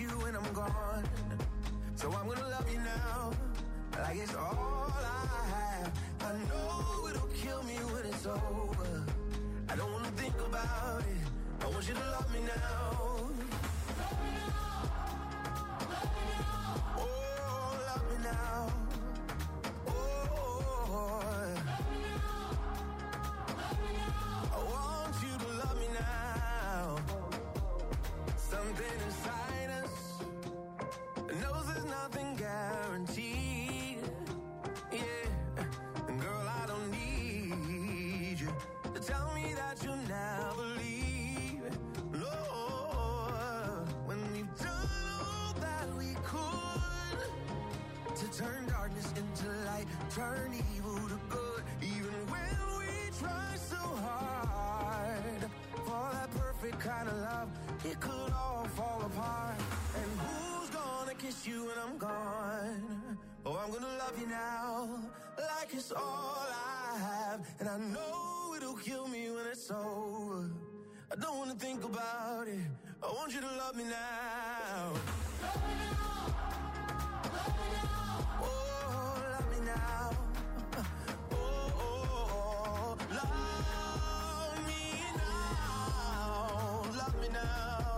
you when I'm gone. So I'm gonna love you now, like it's all I have. I know it'll kill me when it's over. I don't wanna think about it. I want you to love me now. Love me now. Love me now. Oh, love me now. Oh, love me now. Love me now. I want you to love me now. Something inside us knows there's nothing guaranteed. Yeah, and girl, I don't need you to tell me that you'll never leave. No, when we've done all that we could to turn darkness into light, turn evil to good. Even when we try so hard for that perfect kind of love, it could all fall apart. And who's gonna kiss you when I'm gone? Oh, I'm gonna love you now, like it's all I have. And I know it'll kill me when it's over. I don't wanna think about it. I want you to love me now. Love me now. Love me now. Oh, love me now. Oh, love me now. Love me now.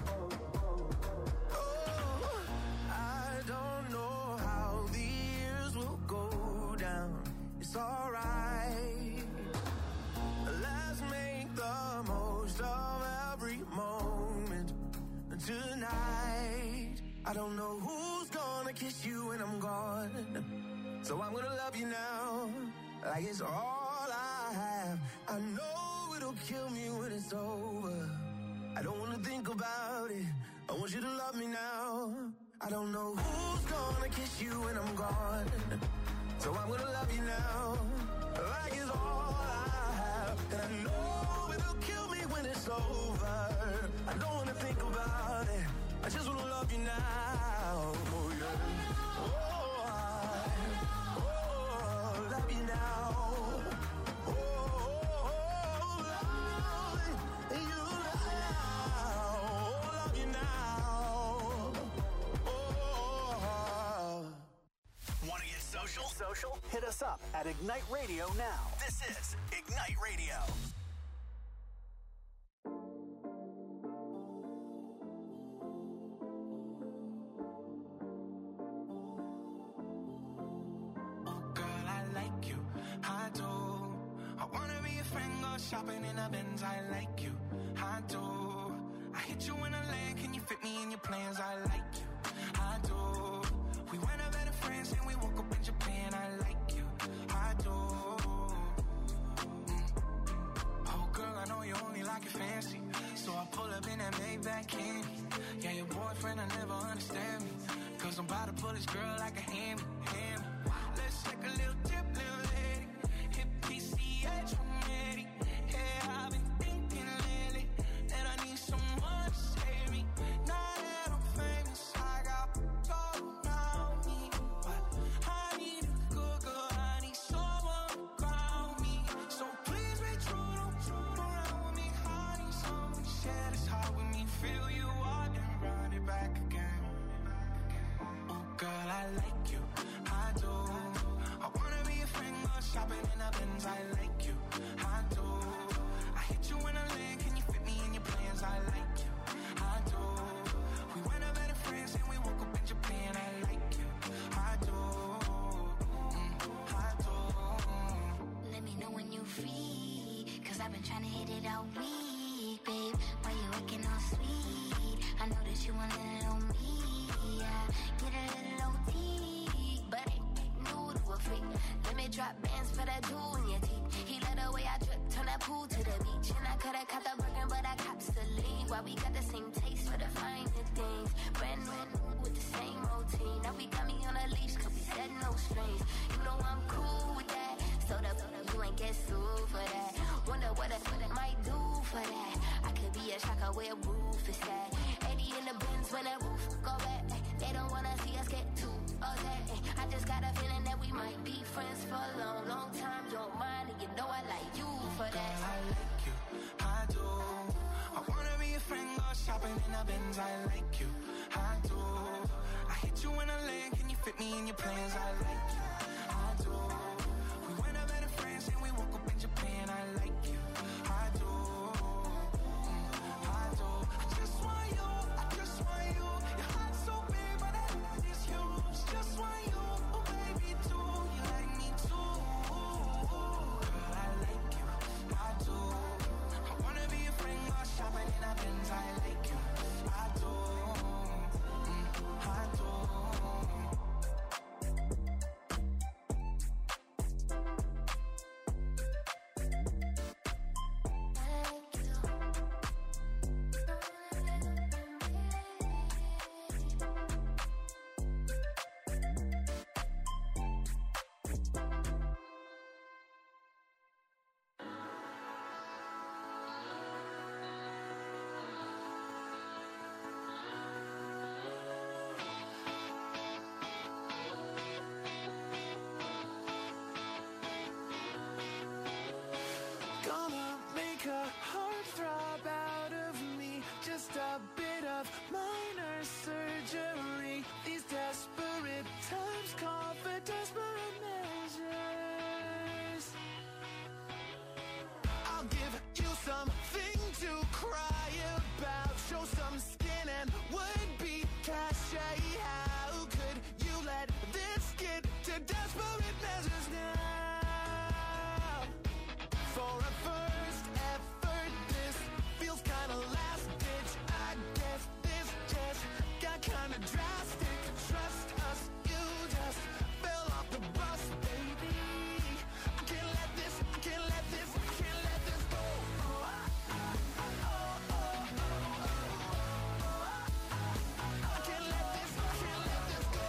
Oh, I don't know how the years will go down. It's alright. Let's make the most of every moment tonight. I don't know who's gonna kiss you when I'm gone. So I'm gonna love you now, like it's all I have. I know it'll kill me when it's over. I don't wanna think about it. I want you to love me now. I don't know who's gonna kiss you when I'm gone. So I'm gonna love you now, like it's all I have. And I know it'll kill me when it's over. I don't wanna think about it. I just wanna love you now. Oh yeah. Oh, love you now. Oh, love you now. Love you now. Oh. Want to get social? Hit us up at Ignite Radio now. This is Ignite Radio. Shopping in a Benz, I like you, I do. I hit you in a land, can you fit me in your plans? I like you, I do. We went out better friends and we woke up in Japan, I like you, I do. Oh girl, I know you only like it fancy, so I pull up in that Maybach candy. Yeah, your boyfriend, I never understand me, cause I'm about to pull this girl like a hammy. Let's take a little trip, little lady. Hit PCH from Eddie. I've been thinking lately that I need someone to save me. Now that I'm famous, I got gold around me, but I need a good girl. I need someone to ground me. So please be true, don't around with me. I need someone to share this heart with me. Feel you out and run it back again. Oh girl, I like you, I do. I wanna be a friend, go shopping in a Benz. I like you, I do. I like you, I do. We went out better friends and we woke up in Japan. I like you, I do, I do. Let me know when you free, cause I've been trying to hit it all week, babe. Why you looking all sweet? I know that you want a little me, yeah. Get a little OT, but ain't new to a freak. Let me drop bands for that jewel in your teeth. He let the way I drip, turn that pool to the beach. And I coulda caught the Birkin, but I cops the lead. Why we got the same taste for the finer things. Brand new with the same routine. Now we got me on a leash, cause we said no strings. You know I'm cool with that. So you ain't get sued for that. Wonder what I might do for that. I could be a shocker where roof is at. Eddie in the Benz when that roof go back. They don't wanna see us get too upset. I just got a feeling that we might be friends for a long, long time. Don't mind, and you know I like you for that. Girl, I like you, I do. I wanna be a friend, go shopping in a Benz. I like you, I put you in a land, can you fit me in your plans? I like you, I do. We went up better friends and we woke up in Japan. I like you, I do, I do. I just want you, I just want you. Your heart's so big, but I love is yours. Just want you, oh baby, too. You like me too, girl. I like you, I do. I wanna be a friend, go shopping in a Benz. I like you, I do, I do. Gonna make a heartthrob out of me. Just a bit of minor surgery. These desperate times call for desperate measures. I'll give you something to cry about. Show some skin and would be cachet. How could you let this get to desperate measures now? For a first effort, this feels kinda last ditch. I guess this just got kinda drastic. Trust us, you just fell off the bus, baby. I can't let this, I can't let this, I can't let this go. I can't let this, I can't let this go.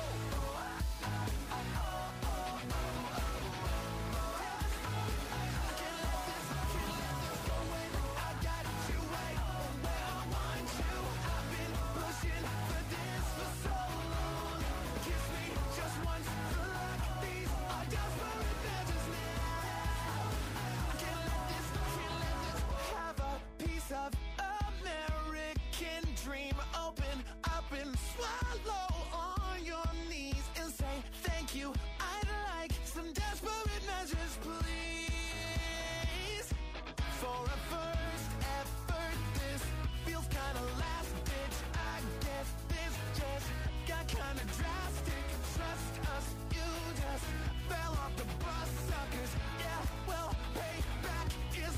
Of American dream, open up and swallow on your knees and say thank you. I'd like some desperate measures, please. For a first effort, this feels kinda last ditch. I guess this just got kinda drastic. Trust us, you just fell off the bus, suckers. Yeah, well, payback is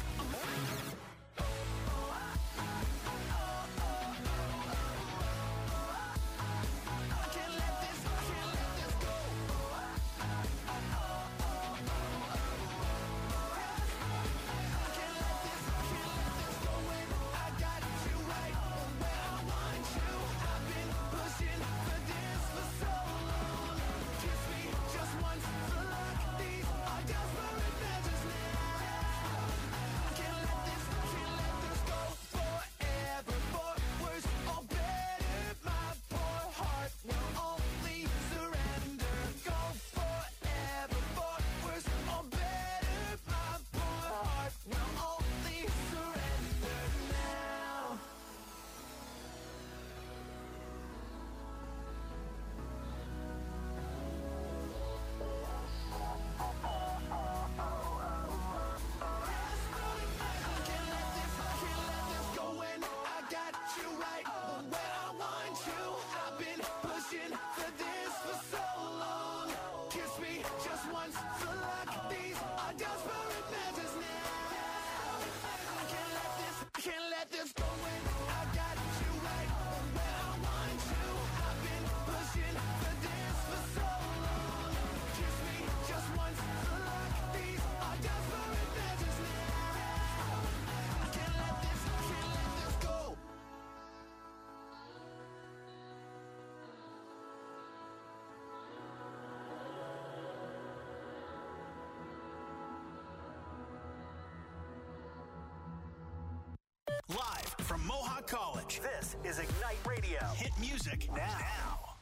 Live from Mohawk College, this is Ignite Radio. Hit music now.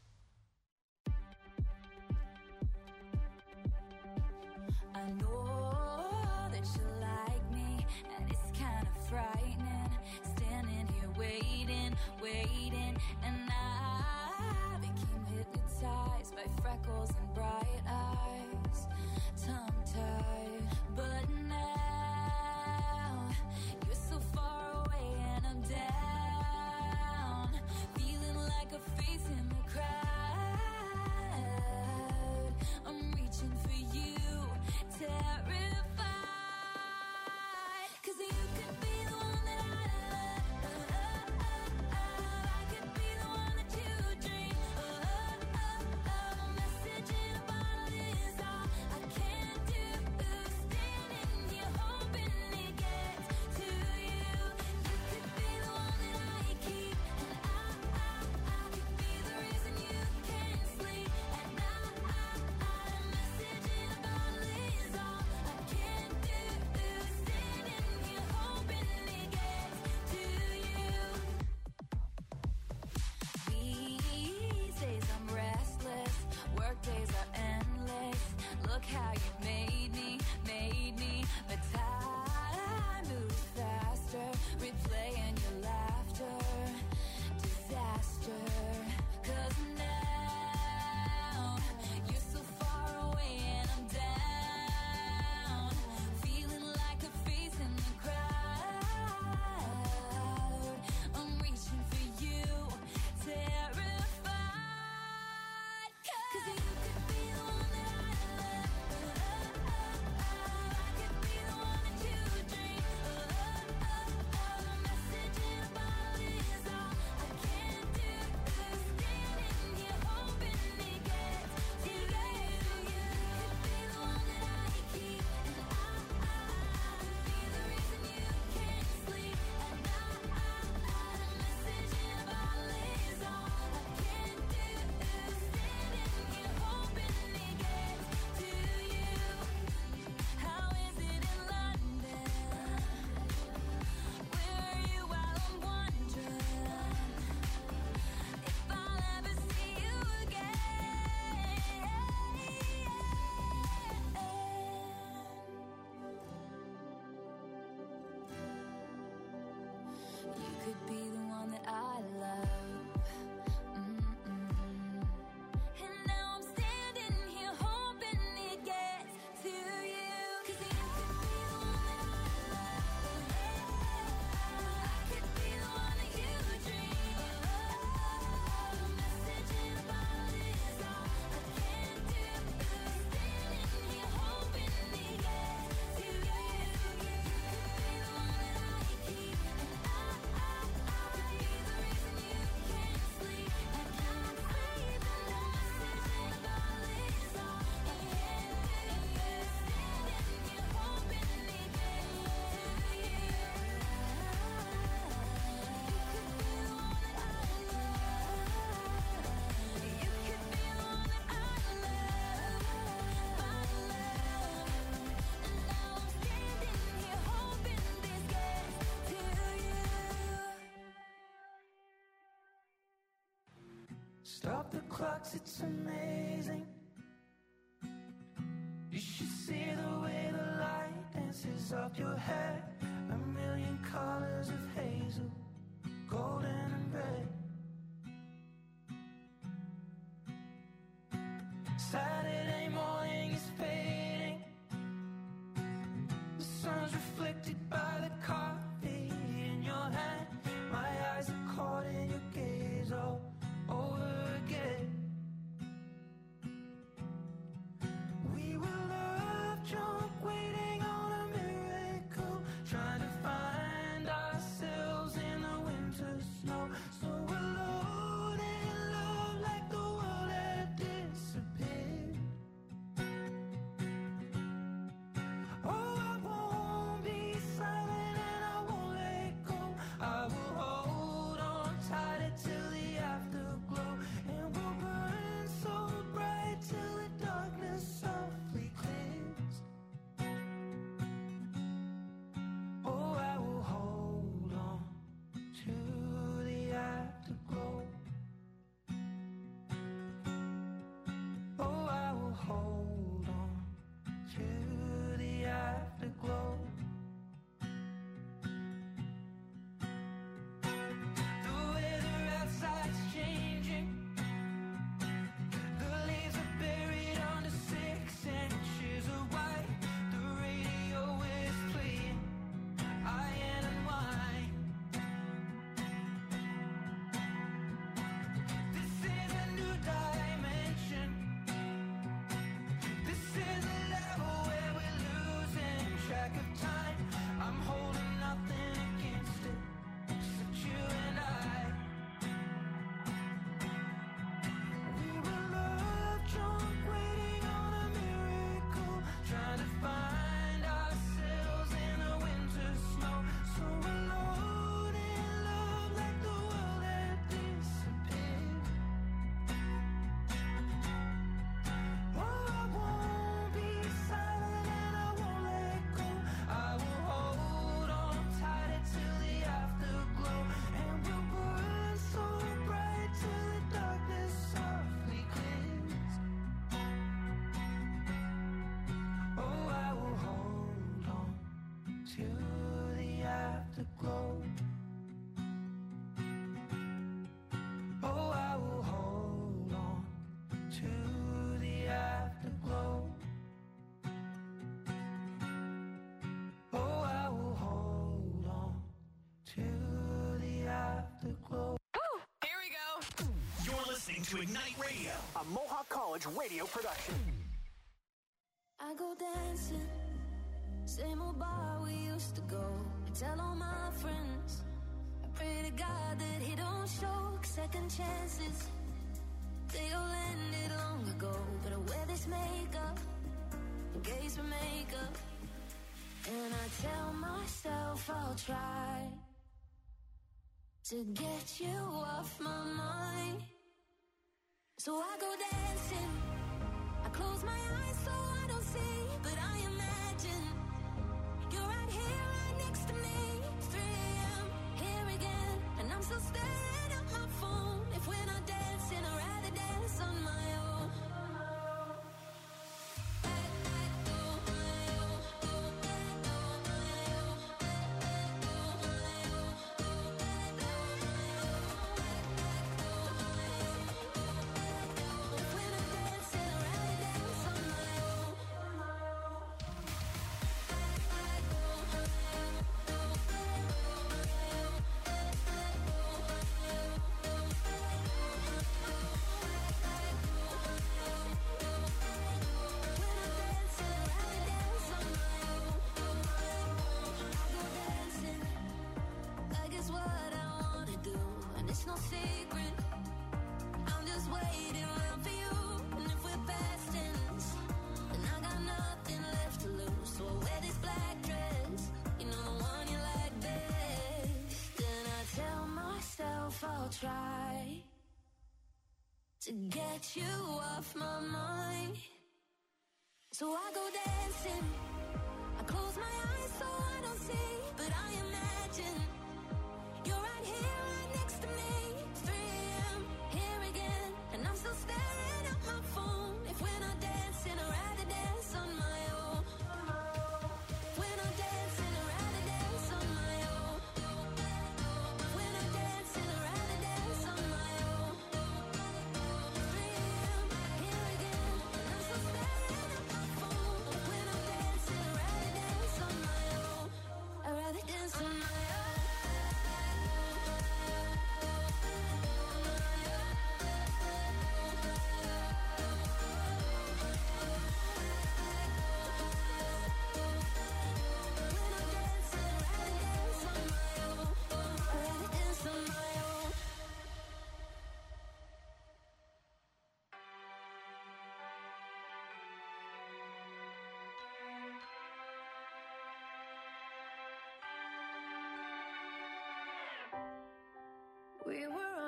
I know that you like me, and it's kind of frightening. Standing here waiting, and I became Stop the clocks, it's amazing. You should see the way the light dances up your hair. A million colors of hazel, golden and red. Saturday morning is fading. The sun's reflected by the coffee in your hand. My eyes are caught in your gaze all over again. We were love drunk, waiting on a miracle, trying to find ourselves in the winter snow. So alone in love, like the world had disappeared. Oh, I won't be silent and I won't let go. I will hold on tighter till the afterglow, and we'll burn so bright till the darkness softly clears. Oh, I will hold on to the afterglow. Oh, I will hold on to the afterglow. The weather outside's changing. The leaves are buried under 6 inches of white. The radio is playing Iron and Wine. This is a new dimension. This is a level where we're losing track of time. I'm holding nothing against it, except you and I. We were love drunk, waiting on a miracle, trying to find ourselves in the winter snow. So alone in love, like the world had disappeared. Oh, I won't be silent and I won't let go. I will hold on tighter till the afterglow, and we'll burn so bright till the darkness softly clears. Oh, I will hold on to the afterglow. Oh, I will hold on to the afterglow. Oh, I will hold on to the afterglow. Here we go. You're listening to Ignite Radio, a Mohawk College radio production. I go dancing, same old bar we used to go. I tell all my friends, I pray to God that he don't show second chances. They all ended long ago, but I wear this makeup in case we make up. And I tell myself I'll try to get you off my mind. So I go dancing, I close my eyes so I don't see, but I imagine you're right here, right next to me. 3 a.m., here again, and I'm still staring at my phone. If we're not dancing, I'd rather dance on my own. If we're not dancing, I'd rather dance on my own. It's no secret, I'm just waiting around for you. And if we're past tense, then I got nothing left to lose. So I wear this black dress, you know, the one you like best. And I tell myself I'll try to get you off my mind. So I go dancing, I close my eyes so I don't see, but I imagine you're right here, right next to me. 3 a.m., here again,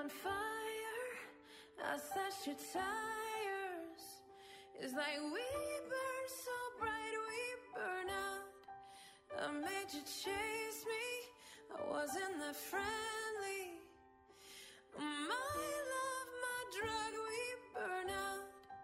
fire. I slashed your tires. It's like we burn so bright, we burn out. I made you chase me. I wasn't that friendly. My love, my drug, we burn out.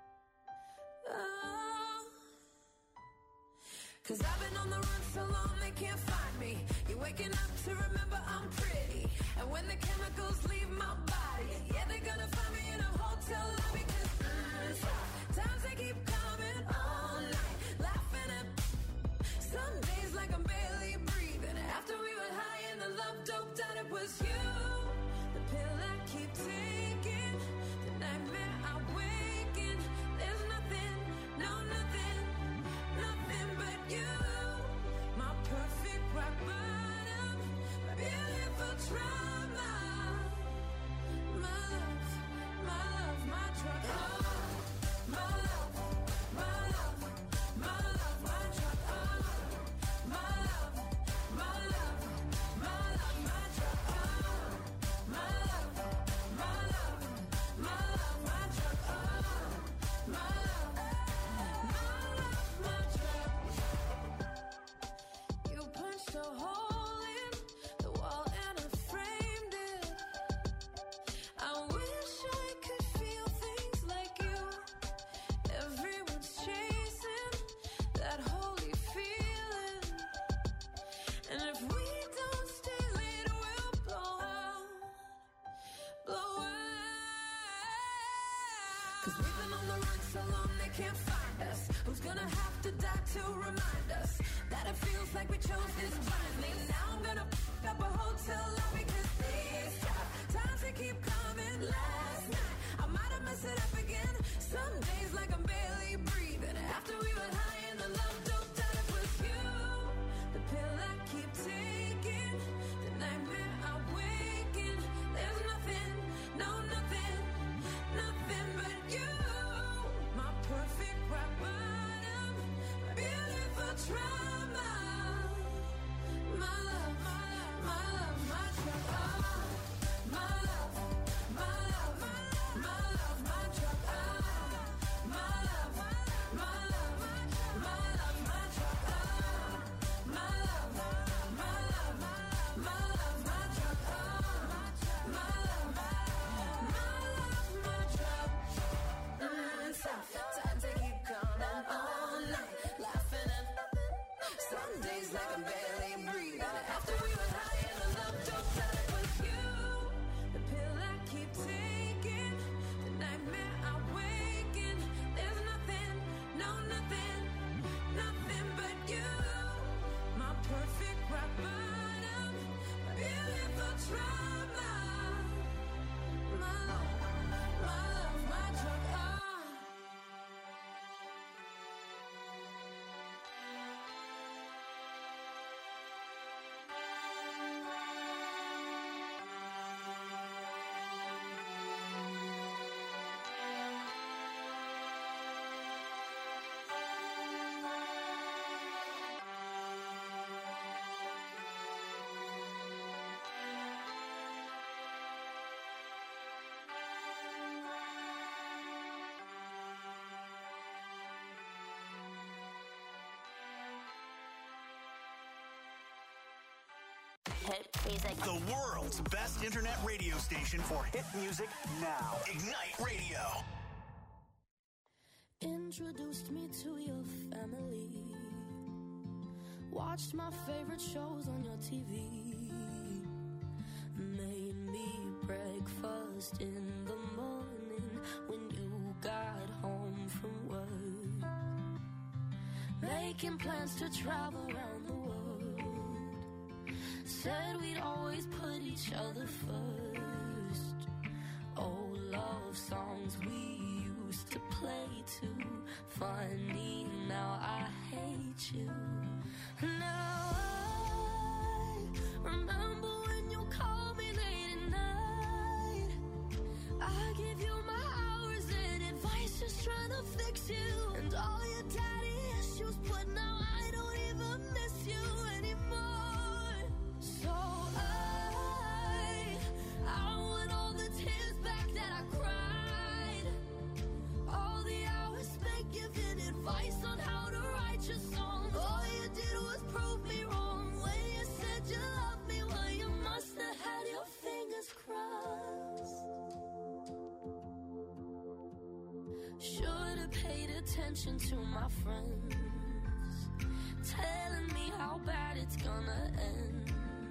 Oh. 'Cause I've been on the run so long they can't find me. You're waking up to remember I'm pretty. And when the chemicals leave my body, yeah, they're gonna find me in a hotel lobby. 'Cause times they keep coming all night, laughing at some days like I'm barely breathing. After we were high and the love doped out, it was you. The pill I keep taking, the nightmare I wake in. There's nothing, no nothing, nothing but you. My perfect rock bottom, my beautiful trauma. My love, my love, my drug. Oh, my love, my love, my love, my drug. Oh, my love, my love, my love, my drug. Oh, my love, my love, my love, my drug. Oh, my love, my drug. You punched a hole in the wall and I framed it. I wish I could feel things like you. Everyone's chasing that holy feeling. And if we don't stay late, we'll blow out. Blow out. 'Cause we've been on the run so long they can't find us. Who's gonna have to die to remind us that it feels like we chose this blindly? Now I'm gonna up a hotel lobby 'cause these times they keep coming. Last night I might have messed it up again. Some days like I'm barely breathing. After we were high and the love doped out, it was you. The pill I keep taking, the nightmare I wake in. There's nothing, no nothing, nothing but you. My perfect rock bottom, my beautiful trauma. My love, my love, my drug. Oh, my love, my love, my love, my drug. Oh, my love, my love, my love, my drug. Oh, my love, my love, my love, my drug. Oh, my love, my drug. Time to keep coming all night, laughing at some days like I'm barely breathing. After we were high and the love doped out, it was you. The pill I keep taking, the nightmare I wake in. There's nothing, no nothing, nothing but you. My perfect rock bottom, my beautiful trauma. My love, my drug. Oh. The world's best internet radio station for hit music now. Ignite Radio. Introduced me to your family. Watched my favorite shows on your TV. Made me breakfast in the morning when you got home from work. Making plans to travel around the world. Said we'd always put each other first. Old love songs we used to play too. Funny, now I hate you. Now I remember when you called me late at night. I give you my hours and advice, just trying to fix you. And all your daddy issues, but now I don't even miss you anymore. So I want all the tears Should've paid attention to my friends, telling me how bad it's gonna end.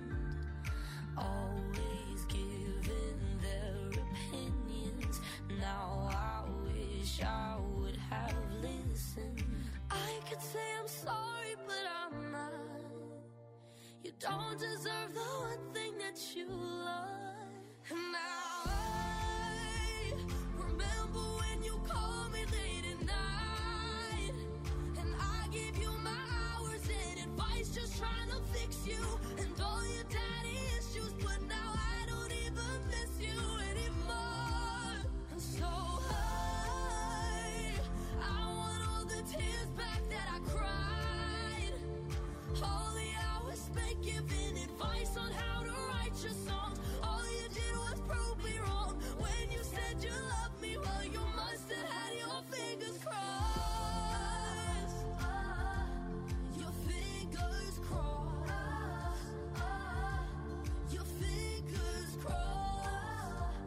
Always giving their opinions. Now I wish I would have listened. I could say I'm sorry, but I'm not. You don't deserve the one thing that you love. And now I remember when you called me late at night, and I gave you my hours and advice, just trying to fix you and all your daddy issues. But now I don't even miss you anymore. And so I want all the tears back that I cried, all the hours spent giving advice on how to write your songs. All you did was prove me wrong. When you said you loved me, well, you must have had your fingers crossed. Your fingers crossed. Your fingers crossed.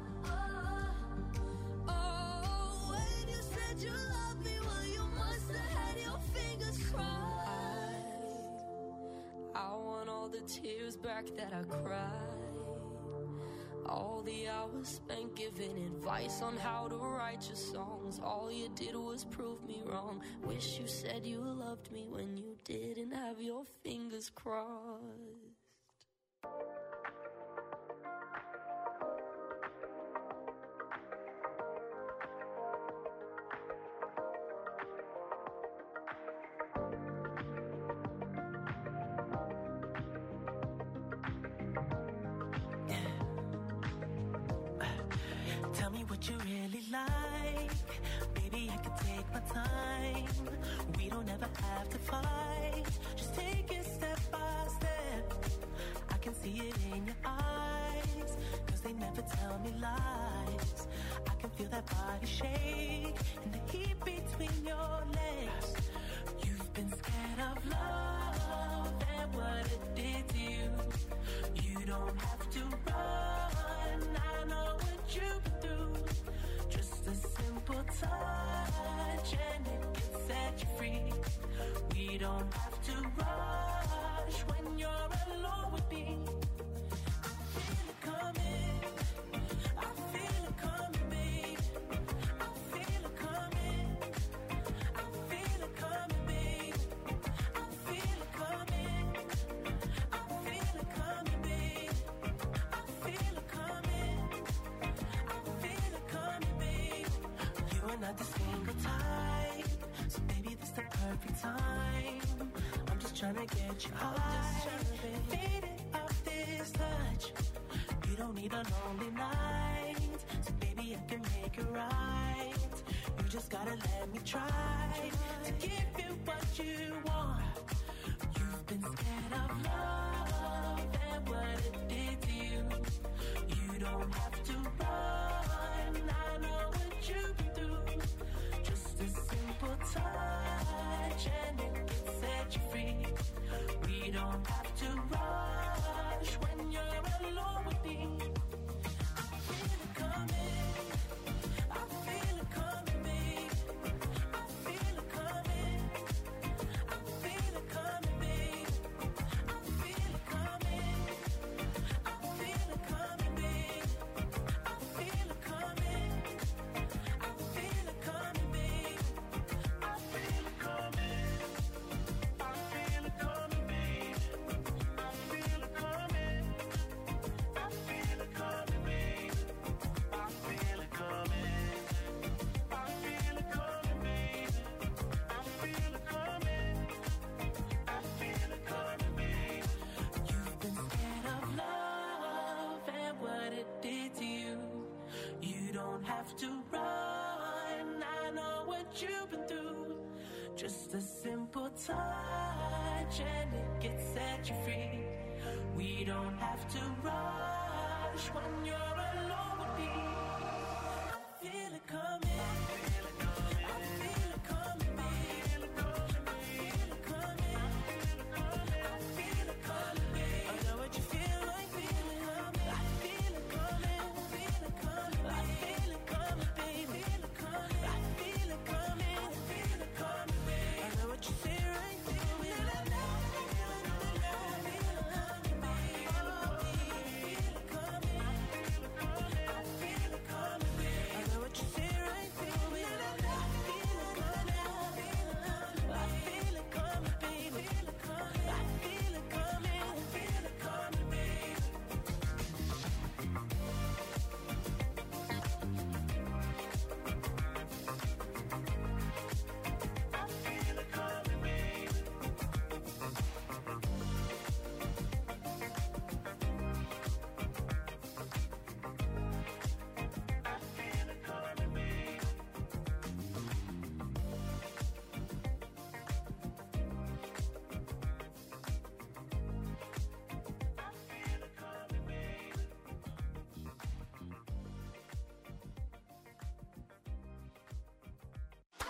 Oh, when you said you loved me, well, you must have had your fingers crossed. I want all the tears back that I cried, all the hours spent giving advice on how to write your songs. All you did was prove me wrong. Wish you said you loved me when you didn't have your fingers crossed. Tell me what you really like. Baby, I can take my time. We don't ever have to fight. Just take it step by step. I can see it in your eyes, 'cause they never tell me lies. I can feel that body shake and the heat between your legs. You've been scared of love and what it did to you. You don't have to run. I know what you've been through. Just a simple touch and it can set you free. We don't have to rush when you're alone with me. I feel it coming. I feel it coming, babe. I feel it coming. I feel it coming, babe. I feel it coming. I feel it coming, babe. I feel it coming. I feel it coming, babe. You are not the single type, so baby, this the perfect time. I'm just trying to get you high, faded off this touch. You don't need a lonely night, so baby, I can make it right. You just gotta let me try to give you what you want. You've been scared of love and what it did to you. You don't have to run. I know what you've been through. Just a simple touch and it can set you free. We don't have to rush when you're alone with me. I feel it coming. I feel it coming, babe. I feel it coming. I feel it coming, babe. I feel it coming. I feel it coming, babe. I feel it coming. I feel it coming, babe. I feel it coming. I feel it coming, babe. I feel it coming. I feel it coming, babe. I feel it coming. I feel it coming, babe. I feel it coming. I feel it coming, babe. You've been scared of love and what it did to you. You don't have to run. I know what you've been through. Just a simple touch and it can set you free. We don't have to rush when you're alone with me. I feel it coming. I feel it coming. I feel it coming, babe. I feel it coming. I feel it coming, babe. I know what you feel like. Feel it coming. I feel it coming. I feel it coming. I feel it coming, babe. Feel it coming. I feel it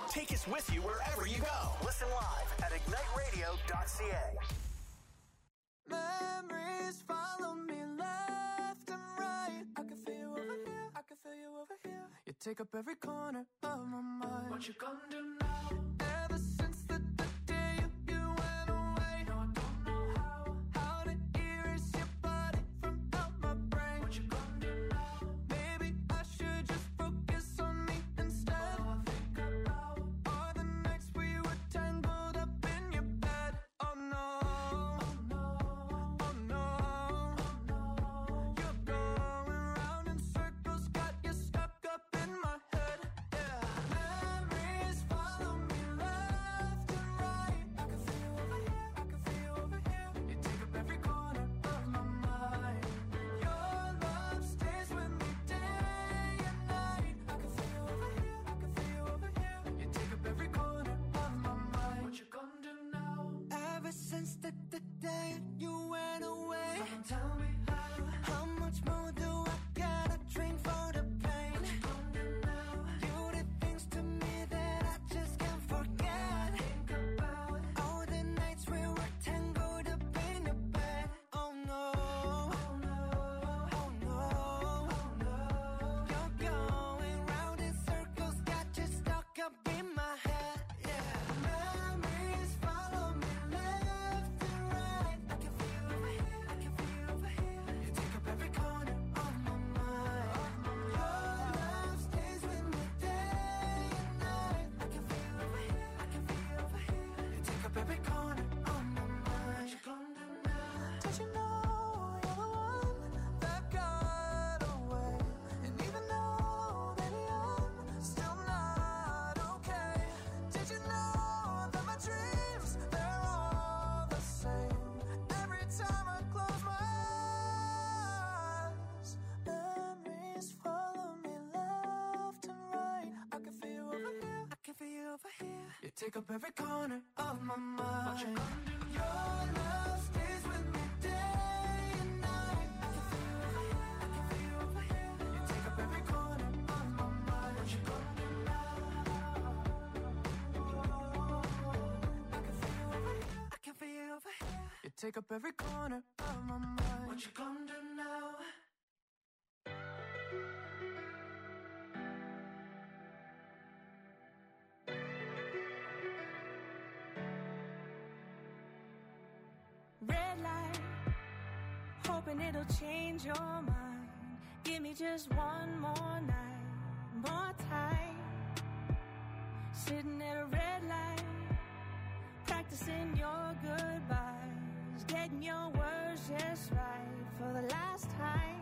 Take us with you wherever you go. Listen live at igniteradio.ca. Memories follow me left and right. I can feel you over here, I can feel you over here. You take up every corner of my mind. What you gonna do now? Ever since the day you went away, no, I don't know how to erase your body from out my brain. What you gonna do now? Maybe I should just focus on me instead. All I think about are the nights we were tangled up in your bed. Oh no, oh no, oh no, oh no. You're going round in circles, got you stuck up in my head. Yeah, memories follow me left and right. I can feel you over here, I can feel you over here. You take up every corner of my mind. Your love stays with me day and night. I can feel you over here, I can feel you over here. You take up every corner of my mind. What you gonna do now? Ever since the day you went away, someone tell me how much more do I gotta drink for the pain? What you gonna do now? You did things to me that I just can't forget. Think about all the nights we were tangled up in your bed. Oh no, oh no, oh no, oh no. You're going round in circles, got you stuck up in my head. Yeah, memories follow me left and right. I can feel you over here, I can feel you over here. You take up every corner of my mind. Your love stays with me day and night. I can feel you over here, I can feel you over here. You take up every corner of my mind. What you gonna do now? Did you know you're the one that got away? And even though, baby, I'm still not okay. Did you know that my dreams, they're all the same? Every time I close my eyes, memories follow me left and right. I can feel you over here, I can feel you over here. You take up every corner of my mind. What you gonna do? Your love stays with me day and night. I can feel you over here, I can feel you over here. You take up every corner of my mind. What you gonna do now? I can feel you over here, I can feel you over here. You take up every corner of my mind. What you gonna do now? Red light, hoping it'll change your mind. Give me just one more night, more time. Sitting at a red light, practicing your goodbyes, getting your words just right for the last time.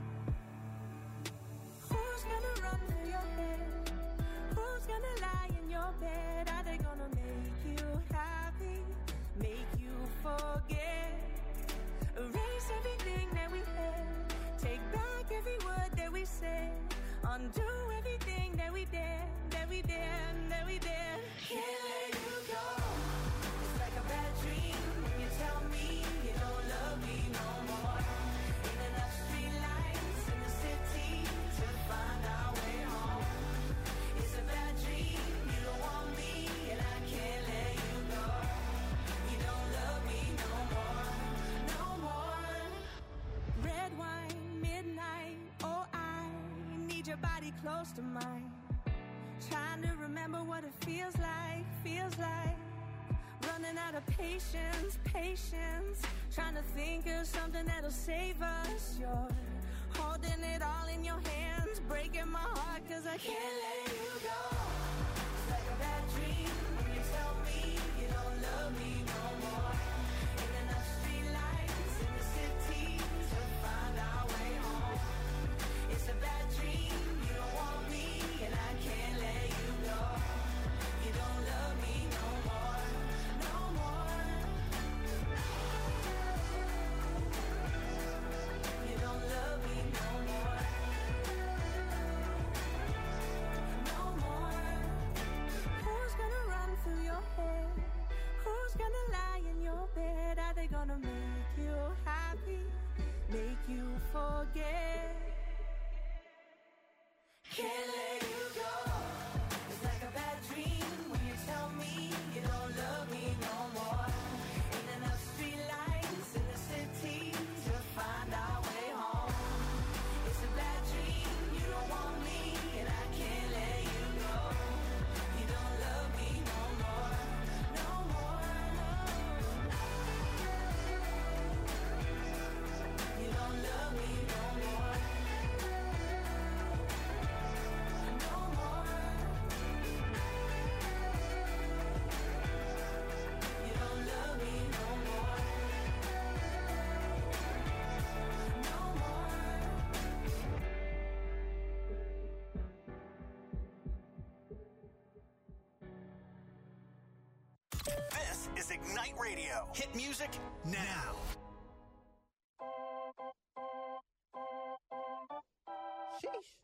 Who's gonna run through your head? Who's gonna lie in your bed? Are they gonna make you happy? Make you forget? Erase everything that we had. Take back every word that we said. Undo everything that we did, that we did, that we did. Can't let you go. It's like a bad dream when you tell me you don't love me no more. Ain't enough streetlights in the city to find our way home. It's a bad dream, you don't want me, and I can't let you go. You don't love me no more, no more. Red wine, midnight, oh I need your body close to mine. Trying to remember what it feels like, feels like. Running out of patience, patience. Trying to think of something that'll save us. You're holding it all in your hands, breaking my heart 'cause I can't let you go. It's like a bad dream when you tell me you don't love me no more. Ain't enough streetlights in the city to find our way home. It's a bad dream, you don't want me, and I can't let you go. You don't love me no more, no more. You don't love me no more, no more. Who's gonna run through your head? Who's gonna lie in your bed? Are they gonna make you happy? Make you forget? Can't let you go. It's like a bad dream is Ignite Radio. Hit music now. Sheesh.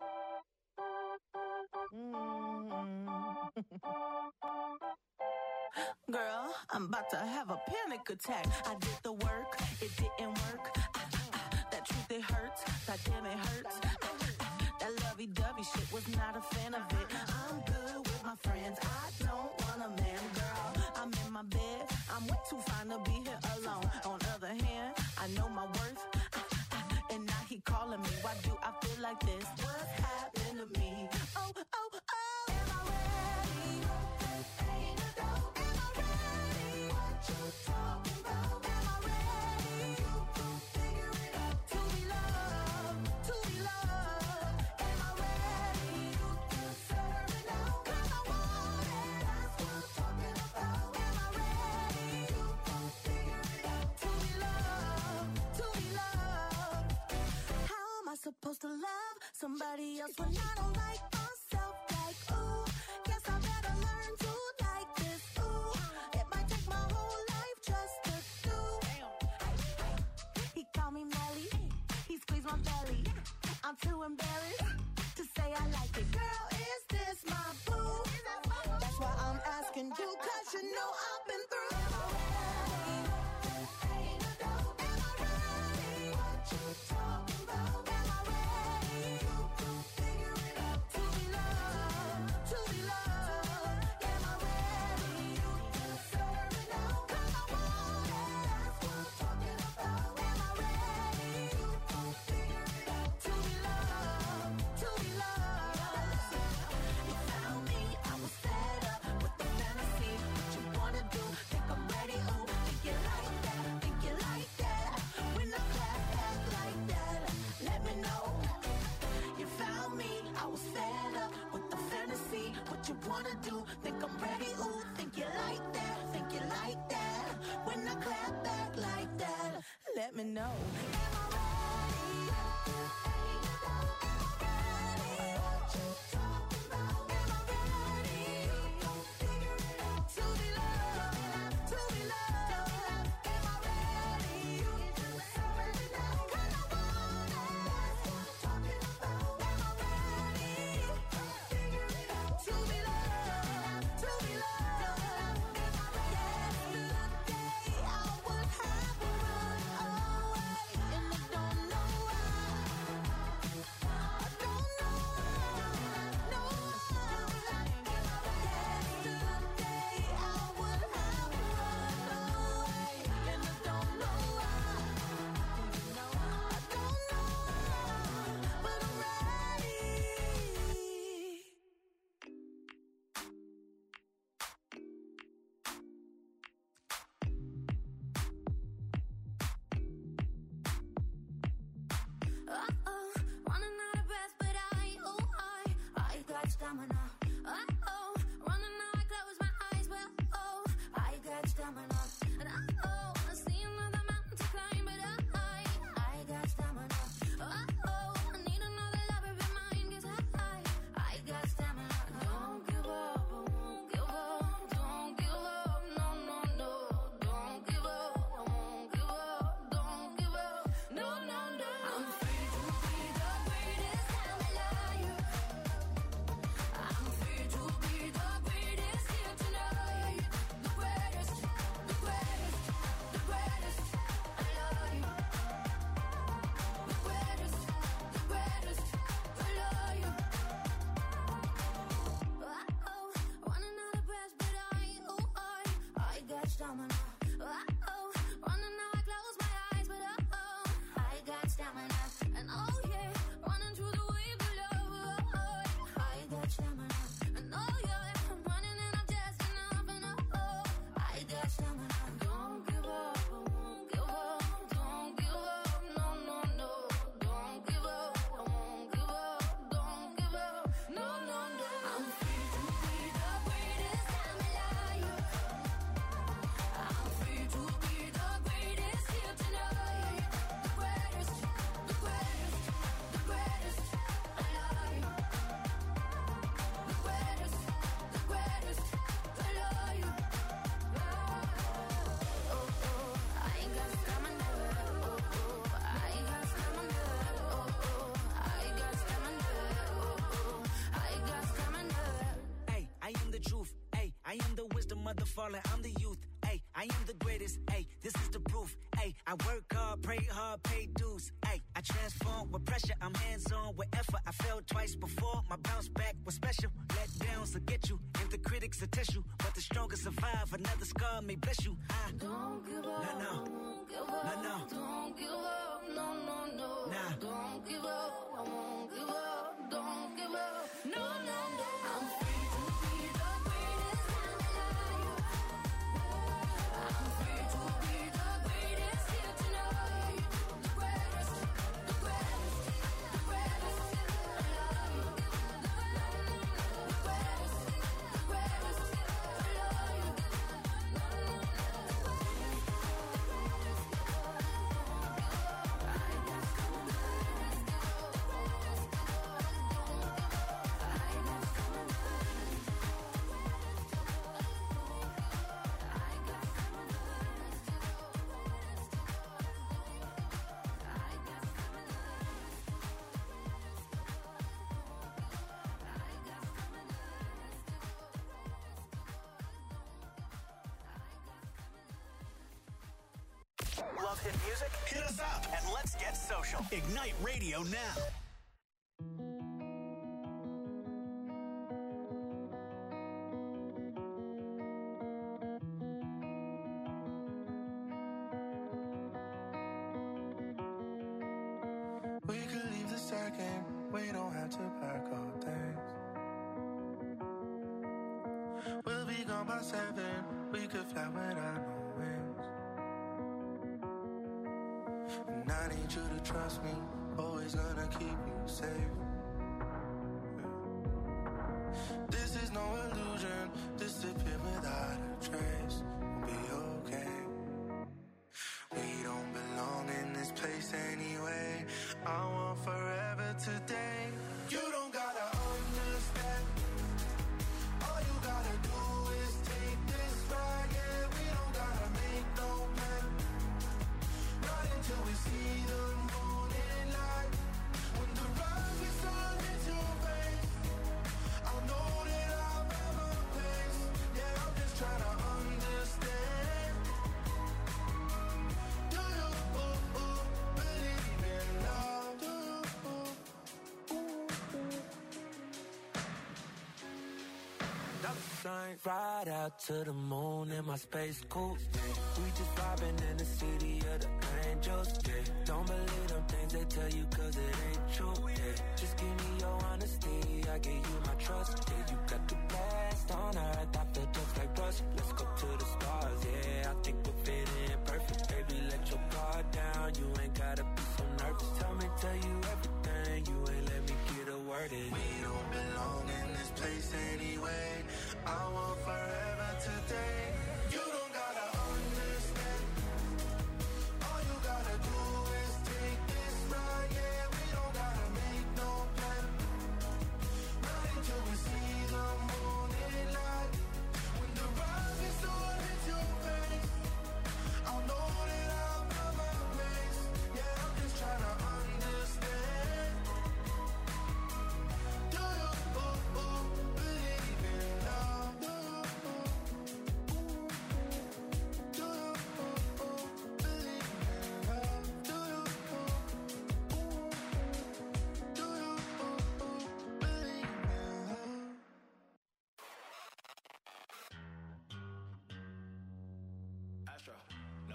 Girl, I'm about to have a panic attack. I did the work, it didn't work. That truth, it hurts. That damn, it hurts. That lovey-dovey shit was not a fan of it. I'm good with my friends. I don't want a man, girl. I'm in my bed. I'm way too fine to be here alone. On the other hand, I know my worth. And now he calling me. Why do I feel like this? What's happened to me? Oh, oh, oh. Am I ready? Ain't a dope. Am I ready? What you talking about? Am I ready? You gon' figure it out. To be loved, to be loved. Am I ready? You deserve it now. 'Cause I want it. That's what I'm talking about. Am I ready? You gon' figure it out. To be loved, to be loved. How am I supposed to love somebody else when I don't like myself? Like, ooh, guess I better learn to like this. Ooh, it might take my whole life just to do. He called me Melly, he squeezed my belly. I'm too embarrassed to say I like it. Girl, is this my boo? That's why I'm asking you, 'cause you know I've been through. Am I ready? Ain't a dope. Am I ready? What you talking about? Am I ready? You gon' figure it out. To be loved, to be loved. Am I ready? You deserve it now. 'Cause I want it. That's what I'm talking about. Am I ready? You gon' figure it out. To be loved, to be loved. You found me, I was fed up with the fantasy. What you wanna do? Think I'm ready? Ooh, think you like that? Think you like that? When I clap back like that, let me know. You found me, I was fed up with the fantasy. What you wanna do? Think I'm ready? Ooh, think you like that? Think you like that? When I clap back like that, let me know. Am I ready? Ain't a doubt. Am I ready? What you talking about? Am I ready? You gon' figure it out. To be loved, to be loved. Am I ready? You deserve it now. 'Cause I want it. That's what I'm talking about. Am I ready? Figure it out. To be loved, to be loved. Am I ready? Yesterday I would have run away, and I don't know why. I don't know why. No. Yesterday I would have run away, and I don't know why. I don't know why, but I'm ready. Uh-oh, running out of breath, but I got stamina. Uh-oh, running out, I close my eyes, but I got stamina. And uh-oh, I see another mountain to climb, but I got stamina. Uh-oh, I need another lover in mine, 'cause I got stamina. Don't give up, I won't give up. Don't give up, no, no, no. Don't give up, I won't give up. Don't give up, no, no, no. I'm free to be the greatest I'm alive. I'm free to be the greatest here tonight. The greatest, the greatest, the greatest. I love you. The greatest, the greatest. I love you. Uh-oh, running out of breath, but I got stamina. Uh-oh, running out, I close my eyes, but I got stamina. And oh yeah, running through the wave of love, I got stamina. And oh yeah, I'm running and I'm just enough, and I got stamina. Don't give up, I won't give up. Don't give up, no, no, no. Don't give up, I won't give up. Don't give up, no, no, no. I'm free to be the greatest I'm alive. I'm mother falling, I'm the youth. Ay, I am the greatest. Ay, this is the proof. Ay, I work hard, pray hard, pay dues. Ay, I transform with pressure. I'm hands-on with effort. I failed twice before. My bounce back was special. Let downs will get you, and the critics will test you. But the strongest survive. Another scar may bless you. Don't give up. No, no. Won't give up. No, no. Don't give up. No, no, no. Nah. Don't give up. I won't give up. Don't give up. No, no, no. I'm free to be the greatest in life. I'm free to be the greatest here tonight. The greatest, the greatest, the greatest alive. The greatest, the greatest alive. Love hit music? Hit us up and let's get social. Ignite Radio now. We could leave the second, we don't have to pack our things. We'll be gone by 7, we could fly without no wings. And I need you to trust me, always gonna keep you safe. This is no illusion, disappear without a trace. We'll be okay. We don't belong in this place anyway. I want forever today. You don't gotta understand. All you gotta do is take this ride. Yeah, we don't gotta make no plan. Not until we see the morning light. When the rise is on into your face, I'll know that I'll have a place. Yeah, I'm just trying to understand. Do you believe in love? Do you? Night ride out to the moon in my space coupe. We just vibing in the city of the angels. Yeah. Don't believe them things they tell you 'cause it ain't true. Yeah. Just give me your honesty, I give you my trust. Yeah, you got the best on earth, I feel just like rust. Let's go to the stars, yeah, I think we'll fit in perfect. Baby, let your guard down, you ain't gotta be so nervous. Tell you everything, you ain't let me get a word in. We don't belong in this place anyway. I want forever today. You don't gotta understand. All you gotta do is take this ride. Yeah, we don't gotta make no plan. Not until we see the morning light. When the rise is on into your face, I'll know that I'll have a place. Yeah, I'm just trying to understand. Do you believe in love? Do you believe in love? Do you believe in love? Astro, no.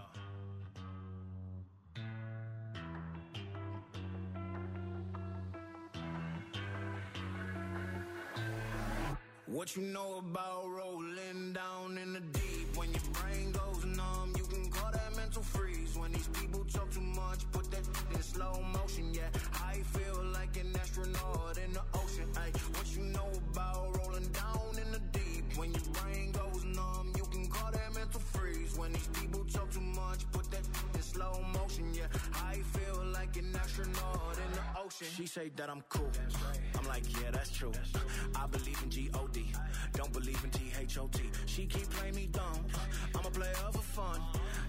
What you know about rolling down in the deep? When your brain goes numb, you can call that mental freeze. When these people talk too much, put that in slow motion, yeah. I feel like an astronaut in the ocean, ay. What you know about rolling down in the deep? When your brain goes numb, you can call that mental freeze. When these people talk too much, put that in slow motion, yeah. I feel like an astronaut in the ocean. She say that I'm cool. I'm like, yeah, that's true. I believe in G-O-D. Don't believe in T-H-O-T. She keep playing me dumb. I'm a player for fun.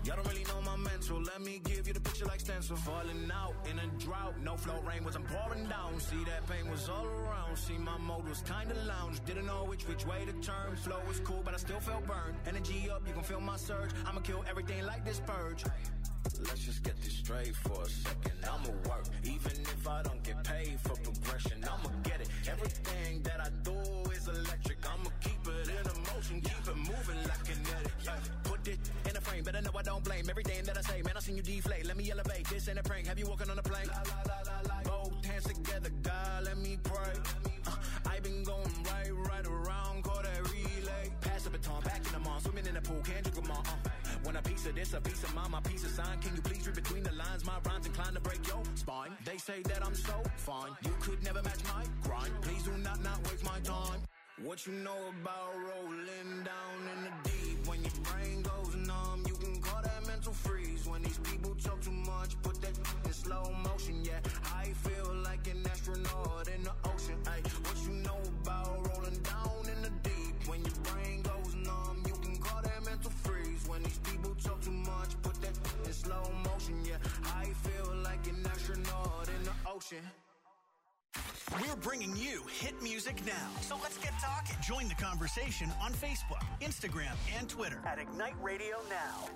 Y'all don't really know my mental. Let me give you the picture like stencil. Falling out in a drought. No flow, rain wasn't pouring down. See, that pain was all around. See, my mode was kinda lounge. Didn't know which way to turn. Flow was cool, but I still felt burned. Energy up, you can feel my surge. I'ma kill everything like this purge. Let's just get this straight for a second. I'ma work, even if I don't get paid for progression. I'ma get it. Everything that I do is electric. I'ma keep it in motion, keep it moving like kinetic. Put it in a frame, better know I don't blame everything that I say. Man, I seen you deflate. Let me elevate. This ain't a prank. Have you walking on a plane? Both hands together, God, let me pray. I been going right around, call that relay. Pass the baton, back in the mall, swimming in the pool, can't drink them all. Want a piece of this, a piece of mine, my piece of sign. Can you please read between the lines? My rhymes inclined to break your spine. They say that I'm so fine, you could never match my grind. Please do not waste my time. What you know about rolling down in the deep? When your brain goes numb, you can call that mental freeze. When these people talk too much, put that in slow motion. Yeah, I feel like an astronaut in the ocean. Ay, what you know about rolling down in the deep? When your brain goes numb, you can call that mental freeze. When these people talk too much, put that in slow motion. Yeah, I feel like an astronaut in the ocean. We're bringing you hit music now. So let's get talking. Join the conversation on Facebook, Instagram, and Twitter at Ignite Radio Now.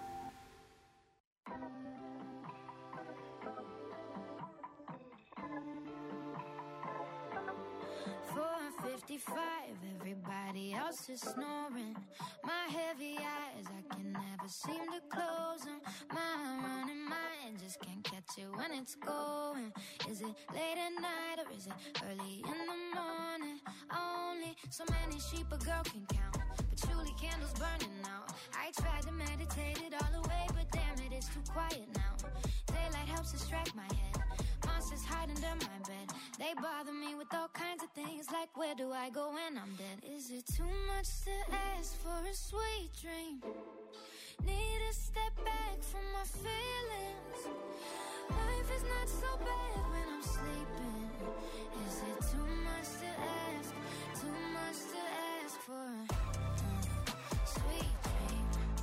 4:55, everybody else is snoring. My heavy eyes, I can never seem to close them. My running mind just can't catch it when it's going. Is it late at night or is it early in the morning? Only so many sheep a girl can count. Patchouli candles burning out. I tried to meditate it all away, but damn it, it's too quiet now. Daylight helps distract my head. Monsters hide under my bed. They bother me with all kinds of things, like where do I go when I'm dead? Is it too much to ask for a sweet dream? Need to step back from my feelings. Life is not so bad when I'm sleeping. Is it too much to ask? Too much to ask for a sweet dream?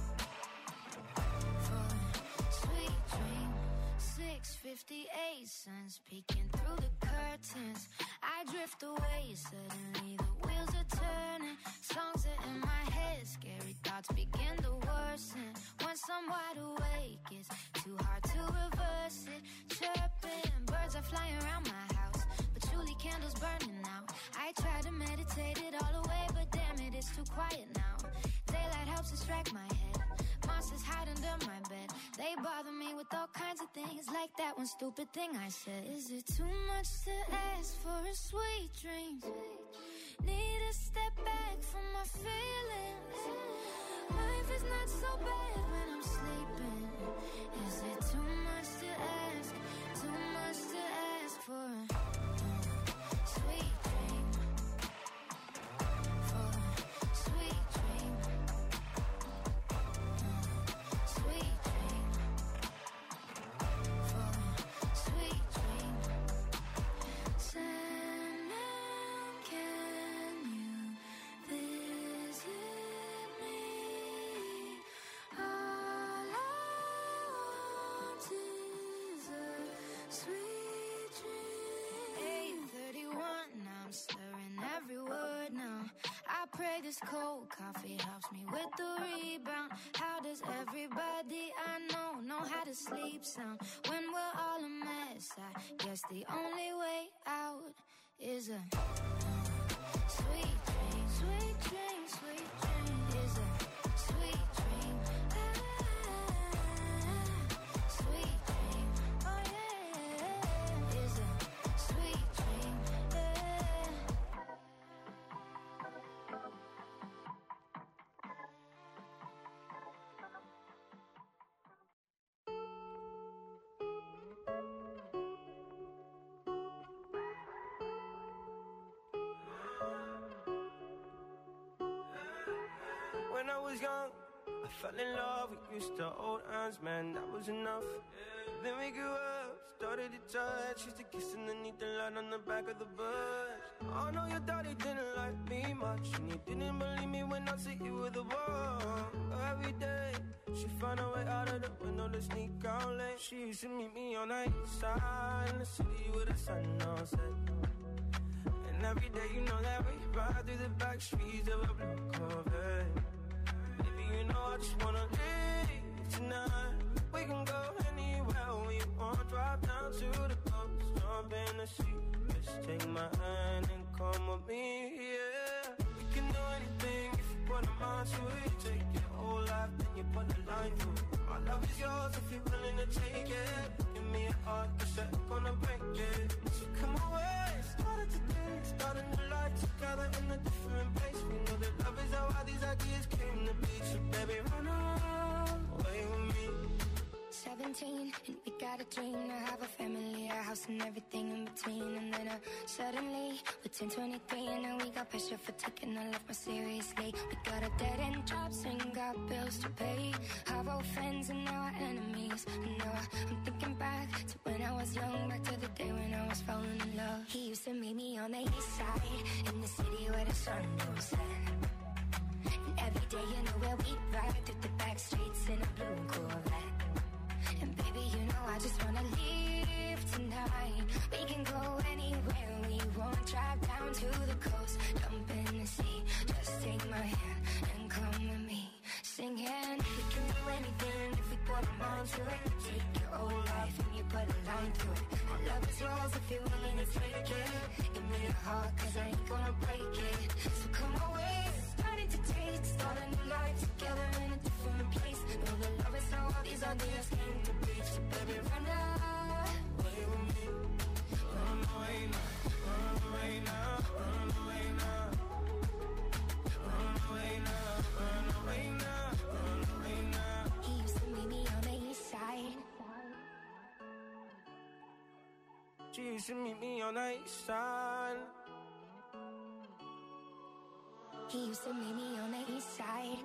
For a sweet dream. 6:58, sun's peeking through the curtains. I drift away, suddenly the wheels are turning. Songs are in my head, scary thoughts begin to worsen. Once I'm wide awake, it's too hard to reverse it. Chirping, birds are flying around my house. Patchouli candles burning out. I try to meditate it all away, but damn it, it's too quiet now. Daylight helps distract my head. Monsters hide under my bed. They bother me with all kinds of things, like that one stupid thing I said. Is it too much to ask for a sweet dream? Need to step back from my feelings. Life is not so bad when I'm sleeping. Is it too much to ask? Too much to ask for a sweet dream? For a sweet dream. Sweet dream. For a sweet dream. Sandman, can you visit me? All I want is a sweet dream. 8:31, now I'm slurring every word now. I pray this cold coffee helps me with the rebound. How does everybody I know how to sleep sound? When we're all a mess, I guess the only way out is a sweet dream. Sweet dream, sweet dream is a sweet dream. Sweet dream, oh yeah, is a sweet dream. When I was young, I fell in love. We used to hold hands, man, that was enough. Then we grew up, started to touch. Used to kiss underneath the light on the back of the bus. Oh no, your daddy didn't like me much, and he didn't believe me when I said you were the one. Every day, She found a way out of the window to sneak out late. She used to meet me on the east side in the city with the sun on set. And every day you know that we ride through the back streets of a blue Corvette. Baby, you know I just wanna leave tonight. We can go anywhere we want. Drive down to the coast, jump in the sea. Just take my hand and come with me, yeah. We can do anything if you put a mind to it. Take your whole life, then you put a line through it. My love is yours if you're willing to take it. Give me a heart, 'cause I'm gonna break it. So come away, started today, start a new life together in a different place. We know that love is how all these ideas came to be. So baby, run away with me. 17, and we got a dream to have a family, a house and everything in between. And then suddenly, we're 10, 23, and now we got pressure for taking our life more seriously. We got a dead-end jobs and got bills to pay. Our old friends and now our enemies. And now I'm thinking back to when I was young, back to the day when I was falling in love. He used to meet me on the east side, in the city where the sun goes set. And every day, you know where we ride through the back streets in a blue Corvette. And baby, you know I just wanna leave tonight. We can go anywhere we want. Drive down to the coast, jump in the sea. Just take my hand and come with me. Singing, we can do anything if we put our mind to it. Take your whole life and you put a line through it. My love is yours if you're willing to take it. Give me a heart, 'cause I ain't gonna break it. So come away, starting to take, start a new life together in a different place. Know the love is how all these ideas came to be. So baby, run away with me. Run away now, run away now, run away now. Run away now, run away now, run away now. He used to meet me on the east side. She used to meet me on the east side. He used to meet me on the east side.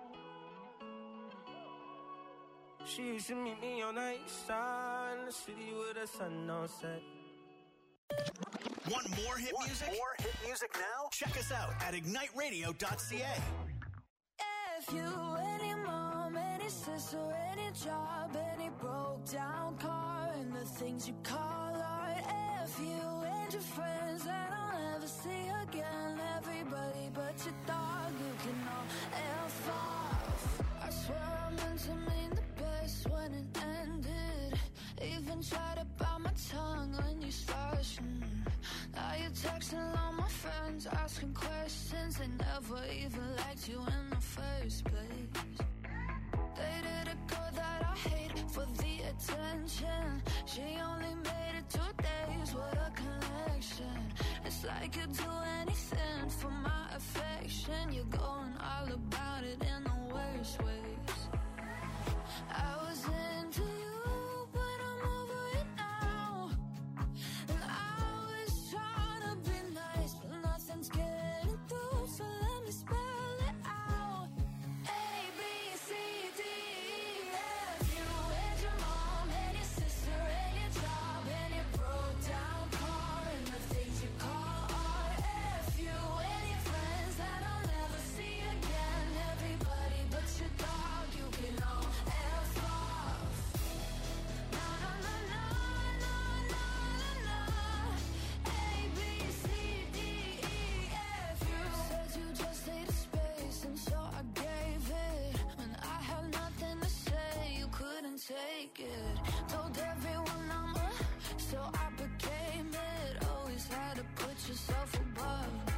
She used to meet me on the east side in the city with the sun on set. Want more hit music? More hit music now? Check us out at igniteradio.ca. If you, any mom, any sister, any job, any broke down car, and the things you call art. If you and your friends that I'll never see again, everybody but your dog, you can all F off. I swear I meant to mean the best when it ended. Even tried to bite my tongue when you started. Now you're texting all my friends, asking questions. They never even liked you in the first place. Dated a girl that I hate for the attention. She only made it 2 days, what a connection. It's like you'd do anything for my affection. You're going all about it in the worst ways. I was into you, but I'm over it now. And I was trying to be nice, but nothing's getting through, so let me spell it out. A, B, C, D, E, F. You and your mom, and your sister, and your job, and your broke down car, and the things you call art. F you and your friends that I'll never see again. Everybody but your dog, you can all F off. Na na na na na na na na. A, B, C, D, E, F. You said you just needed space, and so I gave it. When I had nothing to say, you couldn't take it. Told everyone I'm so I became it. Always had to put yourself above me.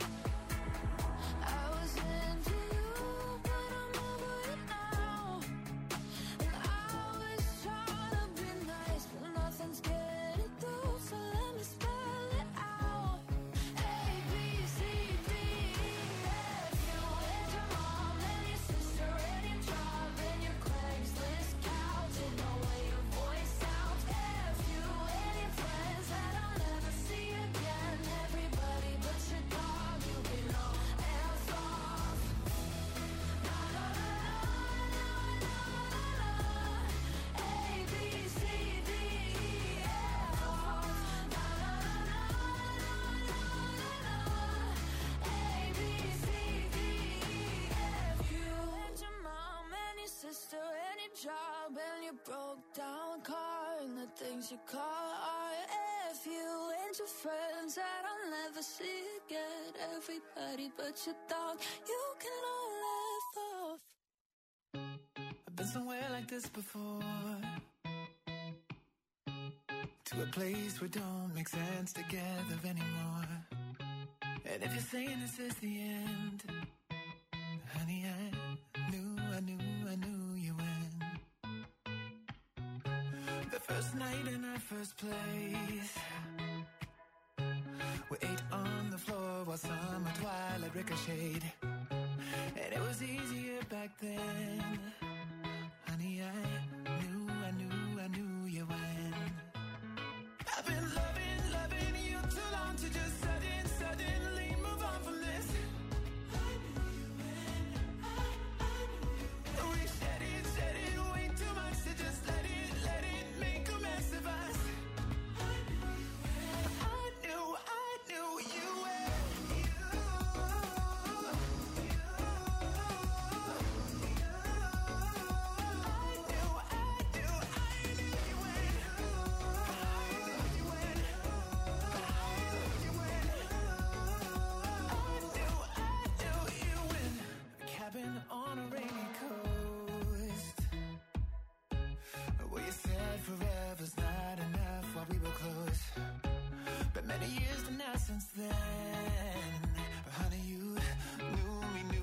I was into you, but I'm over it now. And I was trying to be nice, but nothing's getting through, so let me spell it out. A, B, C, D, E, F. You and your mom, and your sister, and your job, and your Craigslist couch, and the way your voice sounds. a broke down car and the things you call art. If you and your friends that I'll never see again, everybody but your dog, you can all laugh off. I've been somewhere like this before, to a place where don't make sense together anymore. And if you're saying this is the end, honey, I knew you win. The first night in our first place, we ate on the floor while summer twilight ricocheted. And it was easier back then, honey, I knew you win. I've been loving you too long to just suddenly move on from this. I knew you when I knew you. We said it way too much to just let it make a mess of us. I knew you when I knew you when on a rainy coast, where you said forever's not enough while we were close. But many years to now since then, honey, you knew me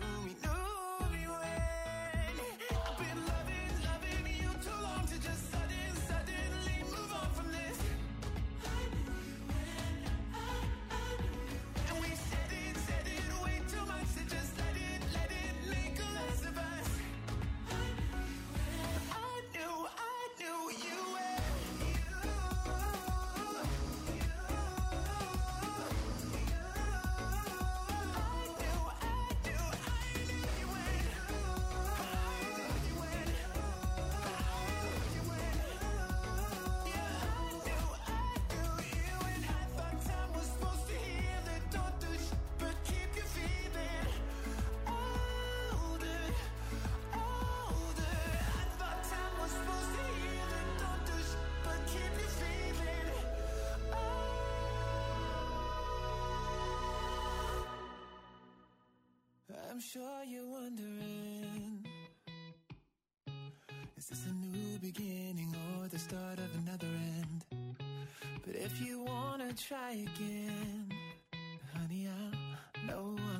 when. I've been loving you too long to just suddenly move on from this. I knew you when I knew you. And we said it way too much to just let it make a mess of us. I knew you when I thought time was supposed to heal it. Don't do shit, but keep you feeling older. I thought time was supposed to heal it. Don't do shit, but keep you feeling I'm sure you're wondering, is this a new beginning or the start of another end? But if you wanna try again, honey, I know